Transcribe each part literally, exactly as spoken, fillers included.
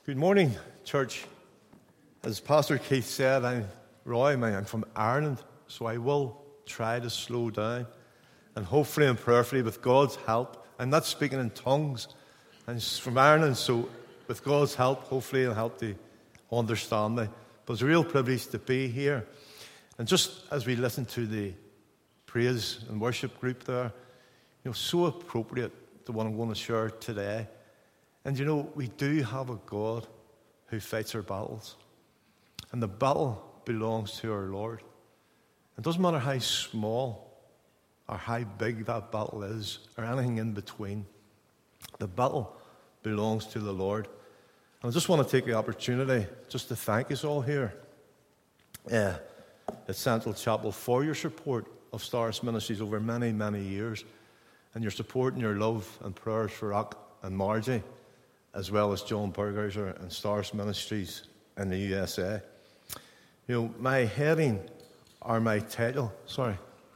Good morning, church. As Pastor Keith said, I'm Roy, I'm from Ireland, so I will try to slow down. And hopefully and prayerfully, with God's help, I'm not speaking in tongues. I'm from Ireland, so with God's help, hopefully it'll help to understand me. But it's a real privilege to be here. And just as we listen to the praise and worship group there, you know, so appropriate to what I'm going to share today. And you know, we do have a God who fights our battles. And the battle belongs to our Lord. It doesn't matter how small or how big that battle is, or anything in between. The battle belongs to the Lord. And I just want to take the opportunity just to thank us all here uh, at Central Chapel for your support of Stars Ministries over many, many years, and your support and your love and prayers for Rock and Margie, as well as John Burgers and Stars Ministries in the U S A. You know, my heading or my title, sorry,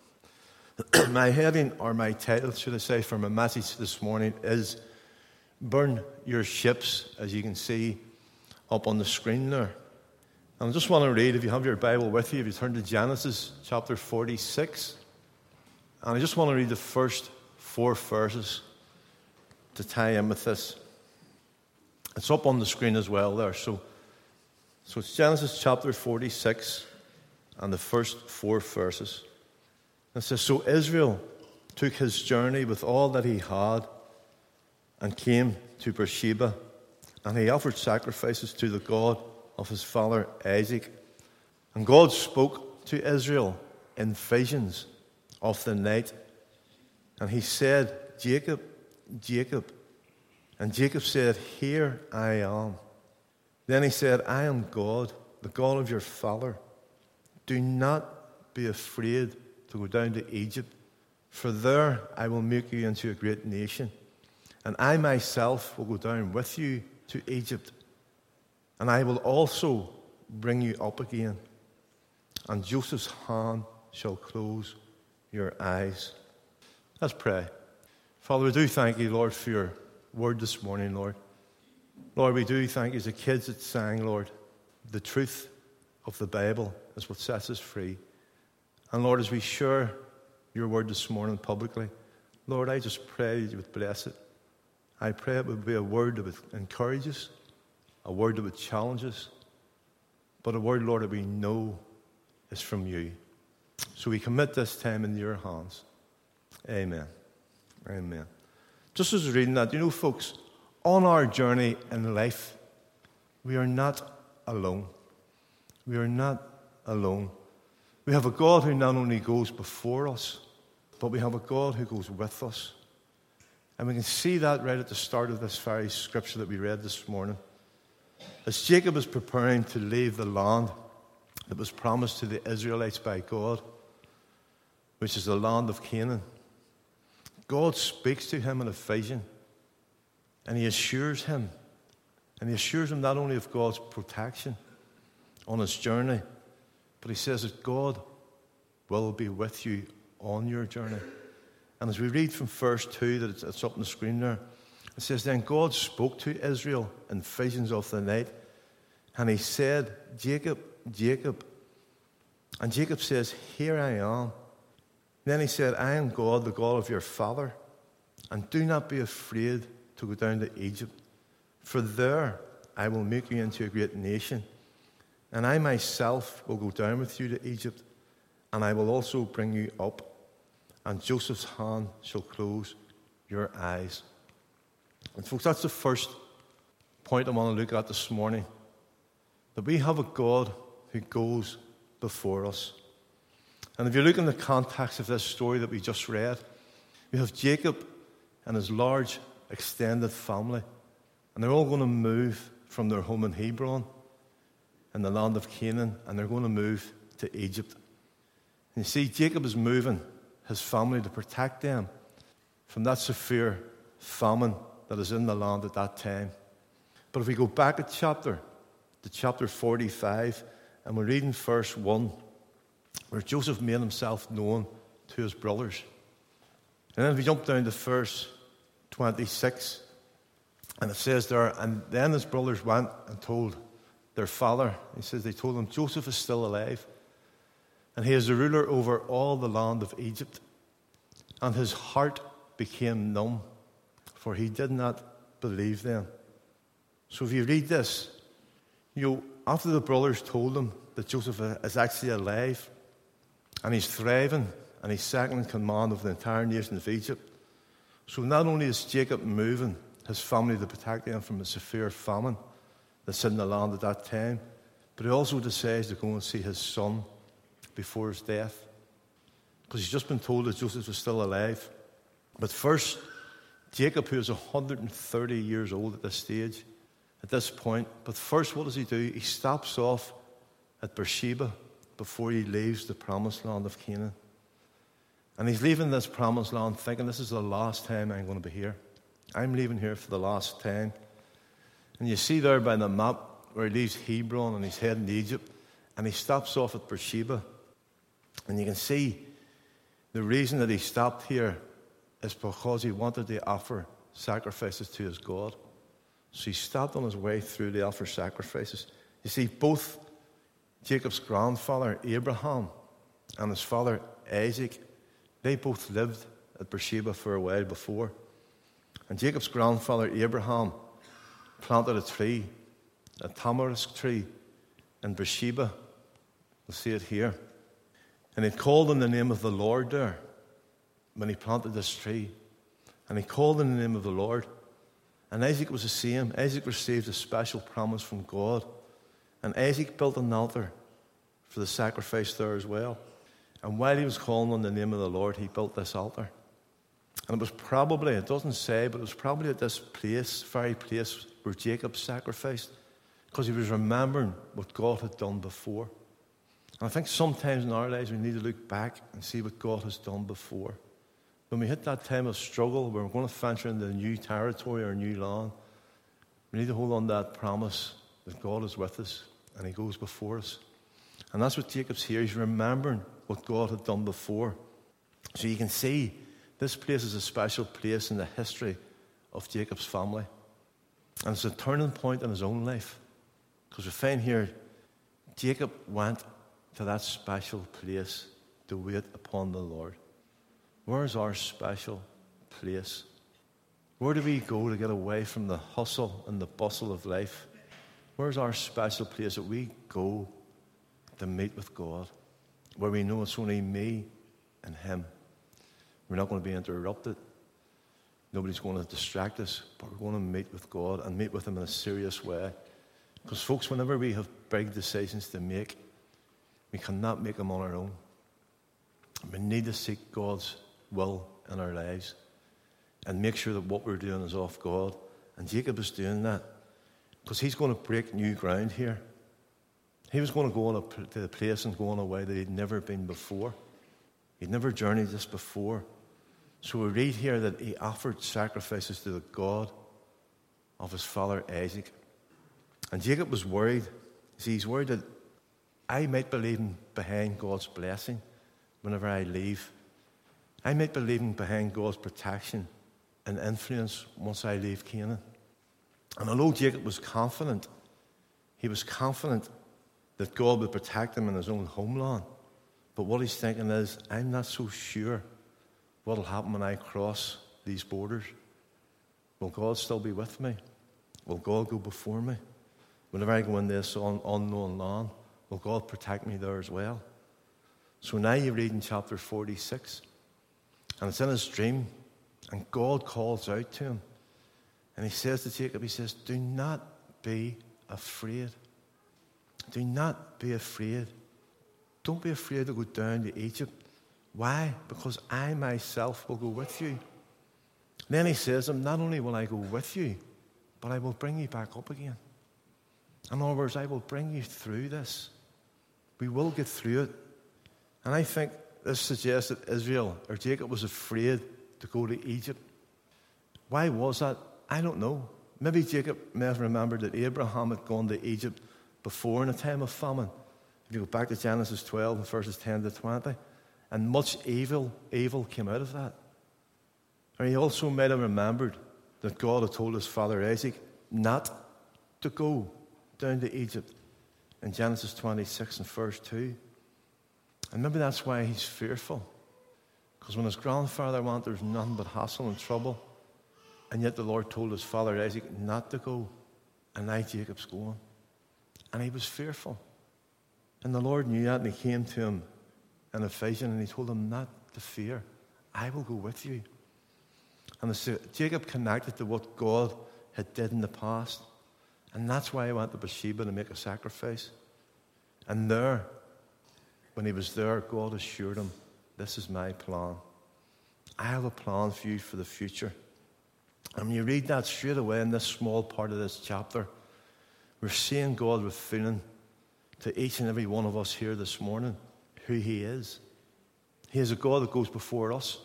my heading or my title, should I say, for my message this morning is Burn Your Ships, as you can see up on the screen there. And I just want to read, if you have your Bible with you, if you turn to Genesis chapter forty-six, and I just want to read the first four verses to tie in with this. It's up on the screen as well there. So, so it's Genesis chapter forty-six and the first four verses. It says, So Israel took his journey with all that he had and came to Beersheba, and he offered sacrifices to the God of his father Isaac. And God spoke to Israel in visions of the night, and he said, Jacob, Jacob. And Jacob said, Here I am. Then he said, I am God, the God of your father. Do not be afraid to go down to Egypt, for there I will make you into a great nation. And I myself will go down with you to Egypt, and I will also bring you up again. And Joseph's hand shall close your eyes. Let's pray. Father, we do thank you, Lord, for your word this morning, Lord. Lord, we do thank you, as the kids that sang, Lord, the truth of the Bible is what sets us free. And Lord, as we share your word this morning publicly, Lord, I just pray that you would bless it. I pray it would be a word that would encourage us, a word that would challenge us, but a word, Lord, that we know is from you. So we commit this time in your hands. Amen. Amen. Just as reading that, you know, folks, on our journey in life, we are not alone. We are not alone. We have a God who not only goes before us, but we have a God who goes with us. And we can see that right at the start of this very scripture that we read this morning. As Jacob is preparing to leave the land that was promised to the Israelites by God, which is the land of Canaan, God speaks to him in a vision, and he assures him, and he assures him not only of God's protection on his journey, but he says that God will be with you on your journey. And as we read from verse two, that it's up on the screen there, it says, Then God spoke to Israel in visions of the night, and he said, Jacob, Jacob. And Jacob says, Here I am. Then he said, I am God, the God of your father, and do not be afraid to go down to Egypt, for there I will make you into a great nation, and I myself will go down with you to Egypt, and I will also bring you up, and Joseph's hand shall close your eyes. And folks, that's the first point I want to look at this morning, that we have a God who goes before us. And if you look in the context of this story that we just read, we have Jacob and his large extended family, and they're all going to move from their home in Hebron in the land of Canaan, and they're going to move to Egypt. And you see, Jacob is moving his family to protect them from that severe famine that is in the land at that time. But if we go back a chapter, to chapter forty-five, and we're reading verse one, where Joseph made himself known to his brothers. And then if we jump down to verse twenty-six, And it says there, and then his brothers went and told their father. He says they told him, Joseph is still alive, and he is the ruler over all the land of Egypt. And his heart became numb, for he did not believe them. So if you read this, you know, after the brothers told him that Joseph is actually alive, and he's thriving, and he's second in command of the entire nation of Egypt. So not only is Jacob moving his family to protect them from the severe famine that's in the land at that time, but he also decides to go and see his son before his death, because he's just been told that Joseph is still alive. But first, Jacob, who is one hundred thirty years old at this stage, at this point, but first what does he do? He stops off at Beersheba before he leaves the promised land of Canaan. And he's leaving this promised land thinking, this is the last time I'm going to be here. I'm leaving here for the last time. And you see there by the map where he leaves Hebron and he's heading to Egypt, and he stops off at Beersheba. And you can see the reason that he stopped here is because he wanted to offer sacrifices to his God. So he stopped on his way through to offer sacrifices. You see, both Jacob's grandfather Abraham and his father Isaac, they both lived at Beersheba for a while before. And Jacob's grandfather Abraham planted a tree, a tamarisk tree, in Beersheba. We'll see it here. And he called on the name of the Lord there when he planted this tree. And he called in the name of the Lord. And Isaac was the same. Isaac received a special promise from God. And Isaac built an altar for the sacrifice there as well. And while he was calling on the name of the Lord, he built this altar. And it was probably, it doesn't say, but it was probably at this place, very place where Jacob sacrificed, because he was remembering what God had done before. And I think sometimes in our lives we need to look back and see what God has done before. When we hit that time of struggle where we're going to venture into a new territory or a new land, we need to hold on to that promise that God is with us and he goes before us. And that's what Jacob's here. He's remembering what God had done before. So you can see this place is a special place in the history of Jacob's family. And it's a turning point in his own life. Because we find here, Jacob went to that special place to wait upon the Lord. Where's our special place? Where do we go to get away from the hustle and the bustle of life? Where's our special place that we go to meet with God, where we know it's only me and him? We're not going to be interrupted. Nobody's going to distract us, but we're going to meet with God and meet with him in a serious way. Because, folks, whenever we have big decisions to make, we cannot make them on our own. We need to seek God's will in our lives and make sure that what we're doing is off God. And Jacob is doing that because he's going to break new ground here. He was going to go on a, to a place and go on a way that he'd never been before. He'd never journeyed this before. So we read here that he offered sacrifices to the God of his father Isaac. And Jacob was worried. See, he's worried that I might be leaving behind God's blessing whenever I leave. I might be leaving behind God's protection and influence once I leave Canaan. And although Jacob was confident, he was confident that God would protect him in his own homeland. But what he's thinking is, I'm not so sure what will happen when I cross these borders. Will God still be with me? Will God go before me? Whenever I go in this un- unknown land, will God protect me there as well? So now you read in chapter forty-six, and it's in his dream, and God calls out to him. And he says to Jacob, he says, do not be afraid. Do not be afraid. Don't be afraid to go down to Egypt. Why? Because I myself will go with you. Then he says to him, not only will I go with you, but I will bring you back up again. In other words, I will bring you through this. We will get through it. And I think this suggests that Israel, or Jacob, was afraid to go to Egypt. Why was that? I don't know. Maybe Jacob may have remembered that Abraham had gone to Egypt before in a time of famine. If you go back to Genesis twelve, verses ten to twenty, and much evil, evil came out of that. Or he also might have remembered that God had told his father Isaac not to go down to Egypt in Genesis twenty-six and verse two. And maybe that's why he's fearful. Because when his grandfather went, there's nothing but hassle and trouble. And yet the Lord told his father Isaac not to go. And now Jacob's going. And he was fearful. And the Lord knew that, and he came to him in a vision, and he told him not to fear. I will go with you. And so Jacob connected to what God had did in the past. And that's why he went to Beersheba to make a sacrifice. And there, when he was there, God assured him, this is my plan. I have a plan for you for the future. And when you read that straight away in this small part of this chapter, we're seeing God revealing to each and every one of us here this morning who he is. He is a God that goes before us.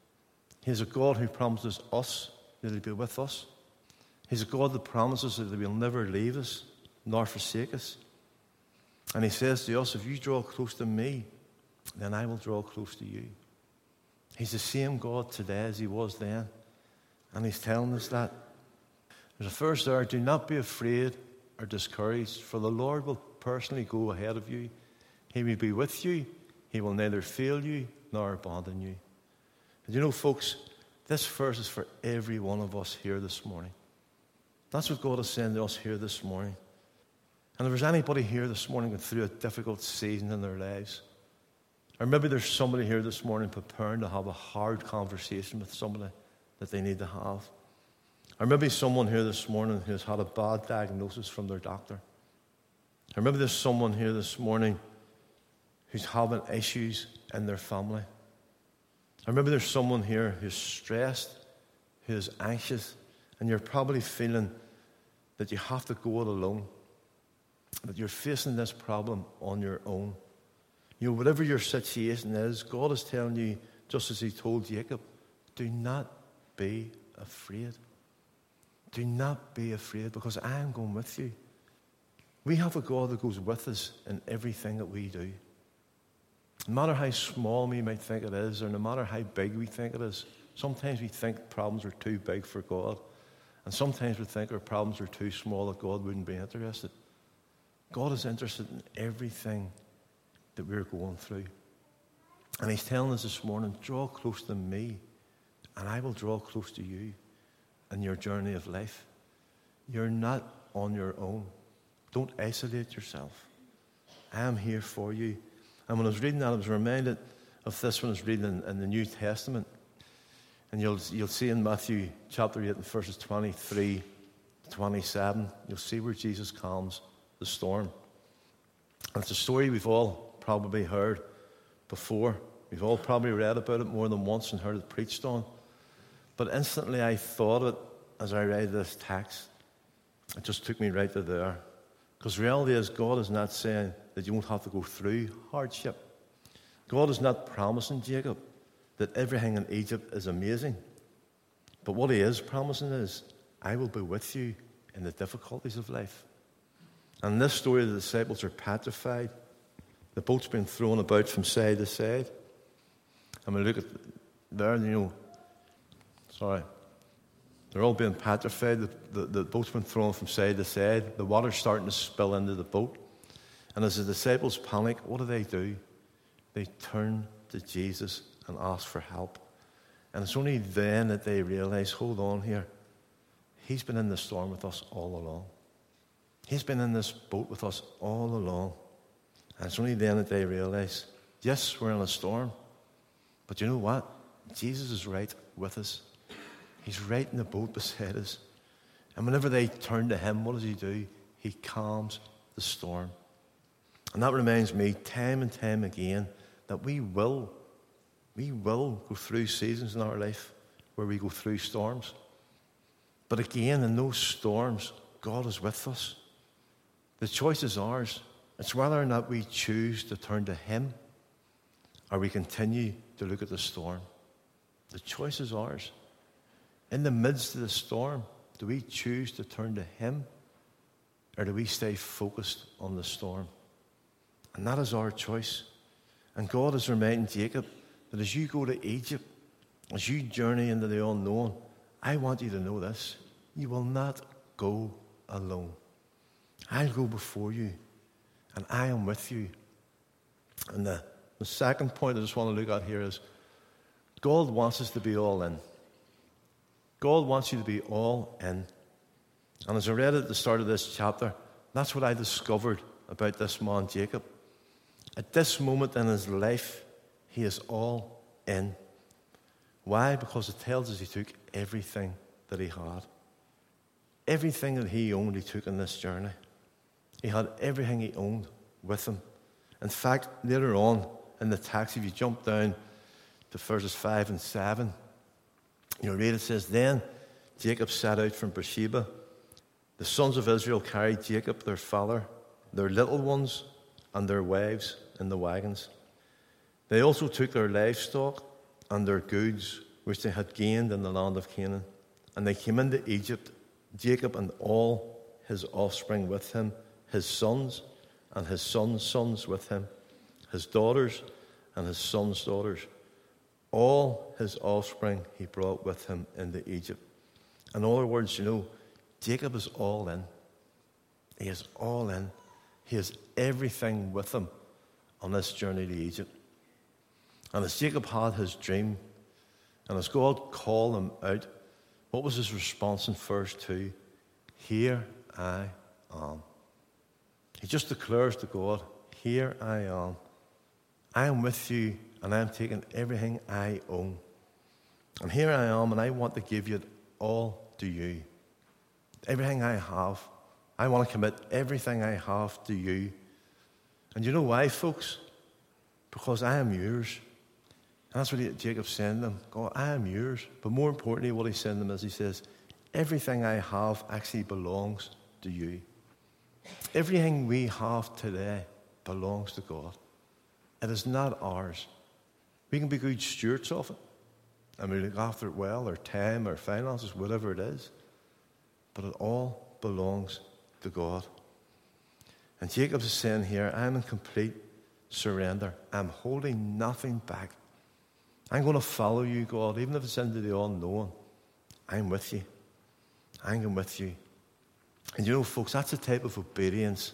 He is a God who promises us that he'll be with us. He's a God that promises that he will never leave us nor forsake us. And he says to us, if you draw close to me, then I will draw close to you. He's the same God today as he was then. And he's telling us that. There's a verse there, do not be afraid or discouraged, for the Lord will personally go ahead of you. He will be with you. He will neither fail you nor abandon you. And you know, folks, this verse is for every one of us here this morning. That's what God is saying to us here this morning. And if there's anybody here this morning going through a difficult season in their lives, or maybe there's somebody here this morning preparing to have a hard conversation with somebody that they need to have, or maybe someone here this morning who's had a bad diagnosis from their doctor, or maybe there's someone here this morning who's having issues in their family, or maybe there's someone here who's stressed, who's anxious, and you're probably feeling that you have to go it alone, that you're facing this problem on your own. You know, whatever your situation is, God is telling you, just as he told Jacob, do not be afraid. Do not be afraid, because I am going with you. We have a God that goes with us in everything that we do. No matter how small we might think it is, or no matter how big we think it is, sometimes we think problems are too big for God. And sometimes we think our problems are too small that God wouldn't be interested. God is interested in everything that we're going through. And he's telling us this morning, draw close to me, and I will draw close to you in your journey of life. You're not on your own. Don't isolate yourself. I am here for you. And when I was reading that, I was reminded of this when I was reading in, in the New Testament. And you'll, you'll see in Matthew chapter eight and verses twenty-three to twenty-seven, you'll see where Jesus calms the storm. And it's a story we've all probably heard before. We've all probably read about it more than once and heard it preached on. But instantly I thought it as I read this text. It just took me right to there. Because the reality is, God is not saying that you won't have to go through hardship. God is not promising Jacob that everything in Egypt is amazing. But what he is promising is, I will be with you in the difficulties of life. And in this story, the disciples are petrified. The boat's been thrown about from side to side. And we look at there, you know, sorry, they're all being petrified. The, the, the boat's been thrown from side to side. The water's starting to spill into the boat. And as the disciples panic, what do they do? They turn to Jesus and ask for help. And it's only then that they realize, hold on here, he's been in the storm with us all along. He's been in this boat with us all along. And it's only then that they realize, yes, we're in a storm, but you know what? Jesus is right with us. He's right in the boat beside us. And whenever they turn to him, what does he do? He calms the storm. And that reminds me time and time again that we will, we will go through seasons in our life where we go through storms. But again, in those storms, God is with us. The choice is ours. It's whether or not we choose to turn to him or we continue to look at the storm. The choice is ours. In the midst of the storm, do we choose to turn to him or do we stay focused on the storm? And that is our choice. And God is reminding Jacob that as you go to Egypt, as you journey into the unknown, I want you to know this. You will not go alone. I'll go before you, and I am with you. And the, the second point I just want to look at here is God wants us to be all in. God wants you to be all in. And as I read at the start of this chapter, that's what I discovered about this man, Jacob. At this moment in his life, he is all in. Why? Because it tells us he took everything that he had. Everything that he owned, he took on this journey. He had everything he owned with him. In fact, later on in the text, if you jump down to verses five and seven, you read it says, Then Jacob set out from Beersheba. The sons of Israel carried Jacob, their father, their little ones, and their wives in the wagons. They also took their livestock and their goods, which they had gained in the land of Canaan. And they came into Egypt, Jacob and all his offspring with him, his sons and his sons' sons with him, his daughters and his sons' daughters. All his offspring he brought with him into Egypt. In other words, you know, Jacob is all in. He is all in. He has everything with him on this journey to Egypt. And as Jacob had his dream, and as God called him out, what was his response in verse two? Here I am. He just declares to God, here I am. I am with you, and I am taking everything I own. And here I am, and I want to give it all to you. Everything I have. I want to commit everything I have to you. And you know why, folks? Because I am yours. And that's what he, Jacob's saying to them. God, I am yours. But more importantly, what he's saying to them is he says, everything I have actually belongs to you. Everything we have today belongs to God. It is not ours. We can be good stewards of it. And we look after it well, our time, our finances, whatever it is. But it all belongs to God. And Jacob is saying here, I'm in complete surrender. I'm holding nothing back. I'm going to follow you, God, even if it's into the unknown. I'm with you. I'm with you. And you know, folks, that's the type of obedience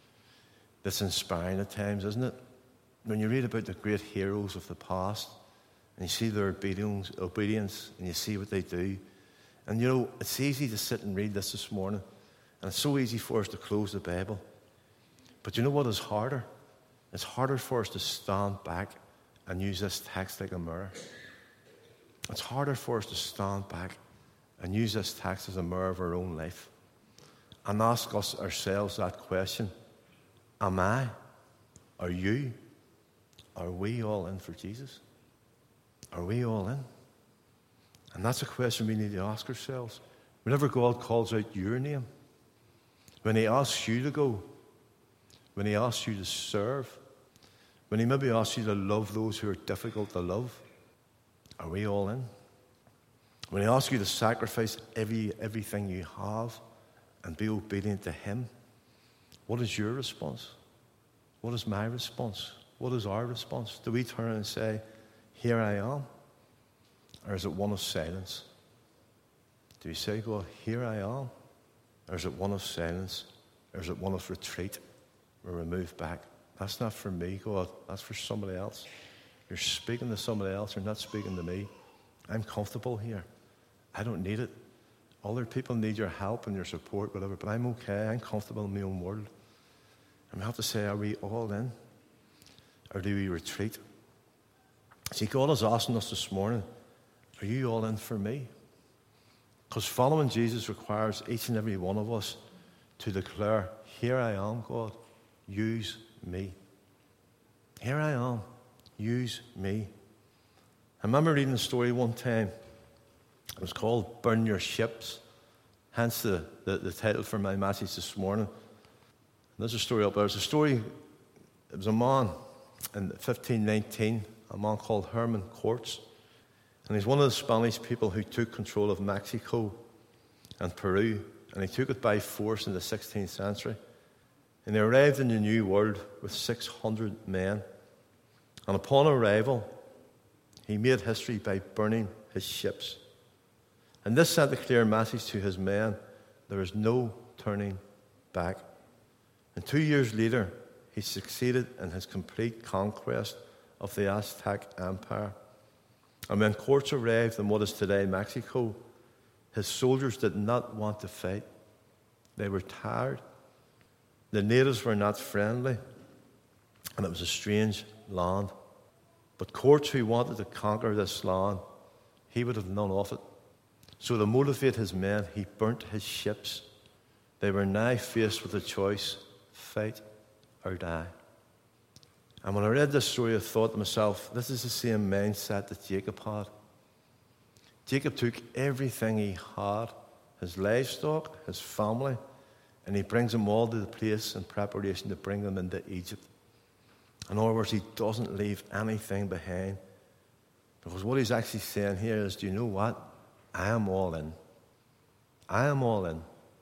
that's inspiring at times, isn't it? When you read about the great heroes of the past, and you see their obedience, obedience, and you see what they do. And you know, it's easy to sit and read this this morning, and it's so easy for us to close the Bible. But you know what is harder? It's harder for us to stand back and use this text like a mirror. It's harder for us to stand back and use this text as a mirror of our own life and ask us ourselves that question. Am I? Are you? Are we all in for Jesus? Are we all in? And that's a question we need to ask ourselves. Whenever God calls out your name, when he asks you to go, when he asks you to serve, when he maybe asks you to love those who are difficult to love, are we all in? When he asks you to sacrifice every, everything you have and be obedient to him, what is your response? What is my response? What is our response? Do we turn and say, here I am? Or is it one of silence? Do you say, God, here I am? Or is it one of silence? Or is it one of retreat? Or we move back? That's not for me, God. That's for somebody else. You're speaking to somebody else. You're not speaking to me. I'm comfortable here. I don't need it. Other people need your help and your support, whatever, but I'm okay. I'm comfortable in my own world. And we have to say, are we all in? Or do we retreat? See, God is asking us this morning, are you all in for me? Because following Jesus requires each and every one of us to declare, here I am, God, use me. Here I am, use me. I remember reading a story one time. It was called Burn Your Ships, hence the, the, the title for my message this morning. And there's a story up there. It's a story, it was a man in fifteen nineteen, a man called Herman Cortes. And he's one of the Spanish people who took control of Mexico and Peru. And he took it by force in the sixteenth century. And he arrived in the New World with six hundred men. And upon arrival, he made history by burning his ships. And this sent a clear message to his men. There is no turning back. And two years later, he succeeded in his complete conquest of the Aztec Empire. And when Cortes arrived in what is today Mexico, his soldiers did not want to fight. They were tired. The natives were not friendly, and it was a strange land. But Cortes, who wanted to conquer this land, he would have none of it. So to motivate his men, he burnt his ships. They were now faced with a choice, fight or die. And when I read this story, I thought to myself, this is the same mindset that Jacob had. Jacob took everything he had, his livestock, his family, and he brings them all to the place in preparation to bring them into Egypt. In other words, he doesn't leave anything behind. Because what he's actually saying here is, do you know what? I am all in. I am all in.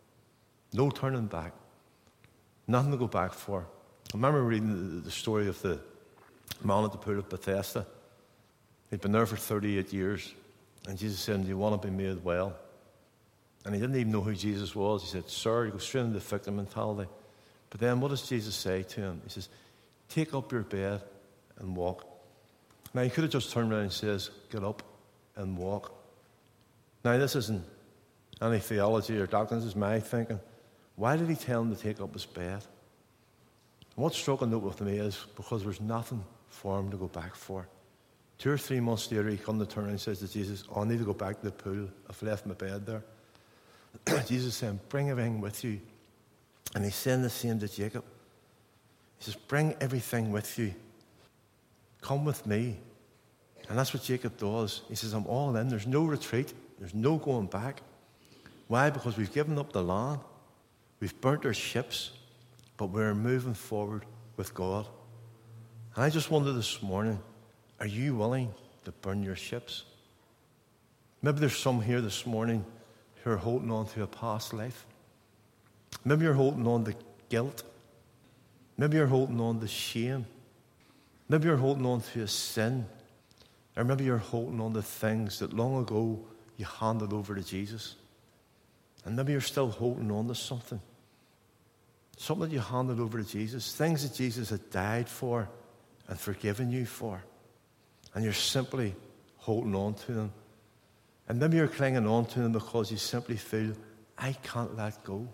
No turning back. Nothing to go back for. I remember reading the story of the man at the pool of Bethesda. He'd been there for thirty-eight years. And Jesus said, do you want to be made well? And he didn't even know who Jesus was. He said, sir, he goes straight into the victim mentality. But then what does Jesus say to him? He says, take up your bed and walk. Now, he could have just turned around and says, get up and walk. Now, this isn't any theology or doctrine. This is my thinking. Why did he tell him to take up his bed? And what struck a note with me is because there's nothing for him to go back for. Two or three months later, he comes to turn and says to Jesus, oh, I need to go back to the pool. I've left my bed there. Jesus said, bring everything with you. And he's saying the same to Jacob. He says, bring everything with you. Come with me. And that's what Jacob does. He says, I'm all in. There's no retreat. There's no going back. Why? Because we've given up the land. We've burnt our ships. But we're moving forward with God. And I just wonder this morning, are you willing to burn your ships? Maybe there's some here this morning who are holding on to a past life. Maybe you're holding on to guilt. Maybe you're holding on to shame. Maybe you're holding on to a sin. Or maybe you're holding on to things that long ago you handed over to Jesus. And maybe you're still holding on to something. Something that you handed over to Jesus. Things that Jesus had died for and forgiven you for. And you're simply holding on to them. And maybe you're clinging on to them because you simply feel, I can't let go.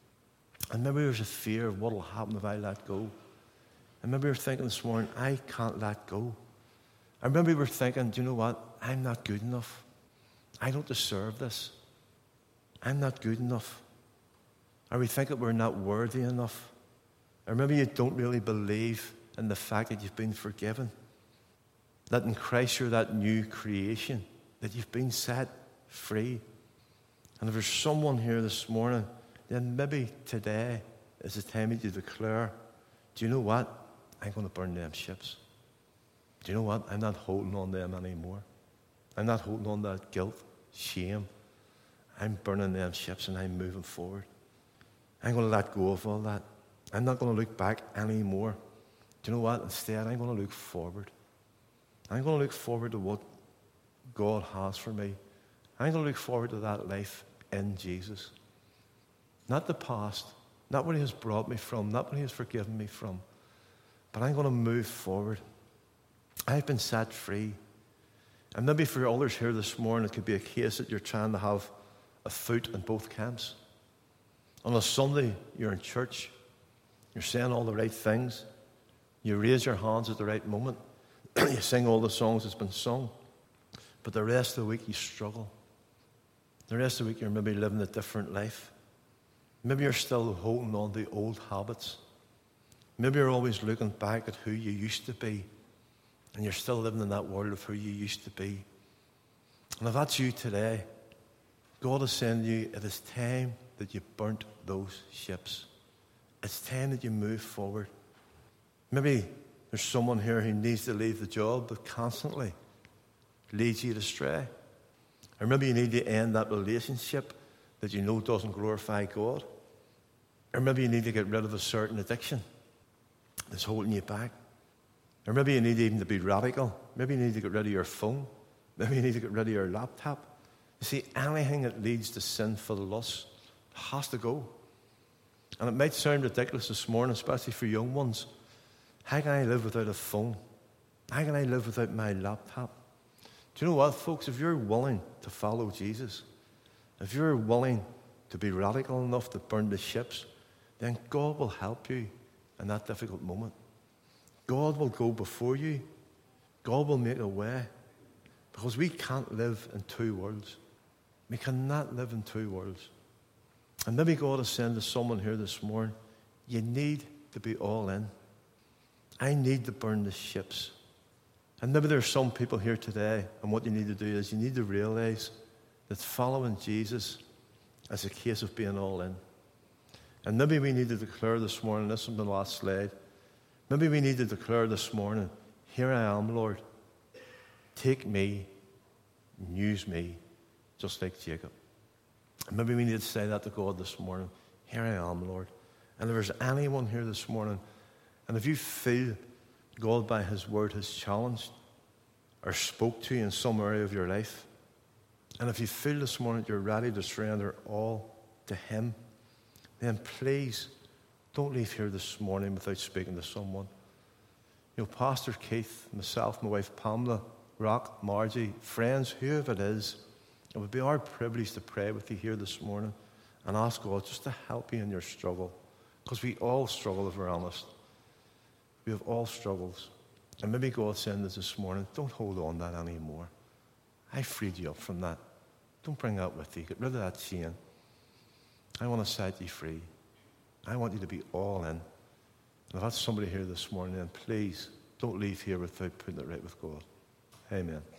And maybe there's a fear of what will happen if I let go. And maybe you're thinking this morning, I can't let go. And maybe we're thinking, do you know what? I'm not good enough. I don't deserve this. I'm not good enough. Or we think that we're not worthy enough. Or maybe you don't really believe in the fact that you've been forgiven. That in Christ you're that new creation. That you've been set free. And if there's someone here this morning, then maybe today is the time that you declare, do you know what? I'm going to burn them ships. Do you know what? I'm not holding on to them anymore. I'm not holding on to that guilt, shame. I'm burning them ships and I'm moving forward. I'm going to let go of all that. I'm not going to look back anymore. Do you know what? Instead, I'm going to look forward. I'm going to look forward to what God has for me. I'm going to look forward to that life in Jesus. Not the past, not where He has brought me from, not where He has forgiven me from, but I'm going to move forward. I've been set free. And maybe for others here this morning, it could be a case that you're trying to have a foot in both camps. On a Sunday, you're in church, you're saying all the right things, you raise your hands at the right moment, you sing all the songs that's been sung, but the rest of the week you struggle. The rest of the week you're maybe living a different life. Maybe you're still holding on to old habits. Maybe you're always looking back at who you used to be, and you're still living in that world of who you used to be. And if that's you today, God is saying to you, it is time that you burnt those ships. It's time that you move forward. Maybe there's someone here who needs to leave the job that constantly leads you astray. Or maybe you need to end that relationship that you know doesn't glorify God. Or maybe you need to get rid of a certain addiction that's holding you back. Or maybe you need even to be radical. Maybe you need to get rid of your phone. Maybe you need to get rid of your laptop. You see, anything that leads to sinful lust has to go. And it might sound ridiculous this morning, especially for young ones. How can I live without a phone? How can I live without my laptop? Do you know what, folks? If you're willing to follow Jesus, if you're willing to be radical enough to burn the ships, then God will help you in that difficult moment. God will go before you. God will make a way. Because we can't live in two worlds. We cannot live in two worlds. And maybe God is saying to someone here this morning, you need to be all in. I need to burn the ships. And maybe there are some people here today, and what you need to do is you need to realize that following Jesus is a case of being all in. And maybe we need to declare this morning, this is the last slide, maybe we need to declare this morning, here I am, Lord. Take me, use me, just like Jacob. And maybe we need to say that to God this morning. Here I am, Lord. And if there's anyone here this morning, and if you feel God by his word has challenged or spoke to you in some area of your life, and if you feel this morning you're ready to surrender all to him, then please don't leave here this morning without speaking to someone. You know, Pastor Keith, myself, my wife Pamela, Rock, Margie, friends, whoever it is, it would be our privilege to pray with you here this morning and ask God just to help you in your struggle. Because we all struggle, if we're honest. We have all struggles. And maybe God's saying this this morning, don't hold on to that anymore. I freed you up from that. Don't bring that with you. Get rid of that chain. I want to set you free. I want you to be all in. And if that's somebody here this morning, then please don't leave here without putting it right with God. Amen.